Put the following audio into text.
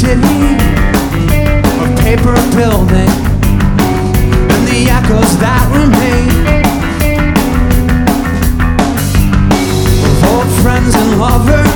city of paper building and the echoes that remain of old friends and lovers